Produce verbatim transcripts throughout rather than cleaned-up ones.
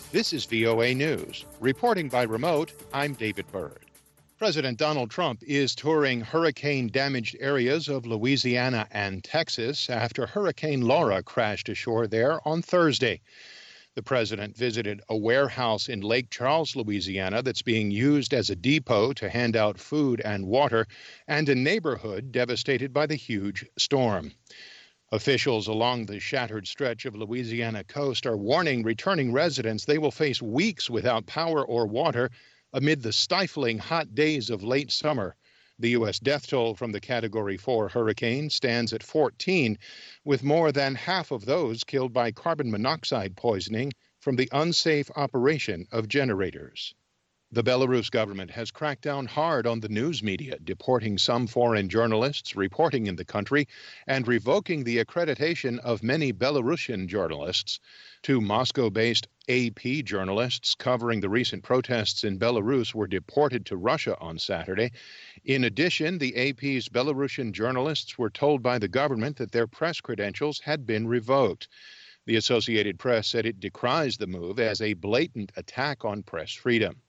This is V O A News. Reporting by remote, I'm David Byrd. President Donald Trump is touring hurricane-damaged areas of Louisiana and Texas after Hurricane Laura crashed ashore there on Thursday. The president visited a warehouse in Lake Charles, Louisiana, that's being used as a depot to hand out food and water, and a neighborhood devastated by the huge storm. Officials along the shattered stretch of Louisiana coast are warning returning residents they will face weeks without power or water amid the stifling hot days of late summer. The U S death toll from the Category four hurricane stands at fourteen, with more than half of those killed by carbon monoxide poisoning from the unsafe operation of generators. The Belarus government has cracked down hard on the news media, deporting some foreign journalists reporting in the country and revoking the accreditation of many Belarusian journalists. Two Moscow-based A P journalists covering the recent protests in Belarus were deported to Russia on Saturday. In addition, the A P's Belarusian journalists were told by the government that their press credentials had been revoked. The Associated Press said it decries the move as a blatant attack on press freedom.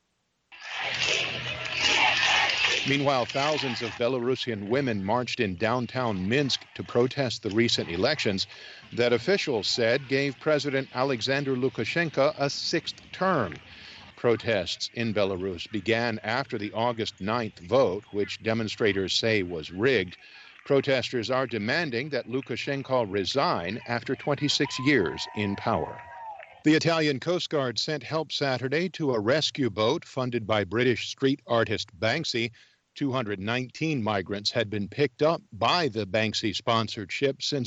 Meanwhile, thousands of Belarusian women marched in downtown Minsk to protest the recent elections that officials said gave President Alexander Lukashenko a sixth term. Protests in Belarus began after the August ninth vote, which demonstrators say was rigged. Protesters are demanding that Lukashenko resign after twenty-six years in power. The Italian Coast Guard sent help Saturday to a rescue boat funded by British street artist Banksy. two hundred nineteen migrants had been picked up by the Banksy-sponsored ship since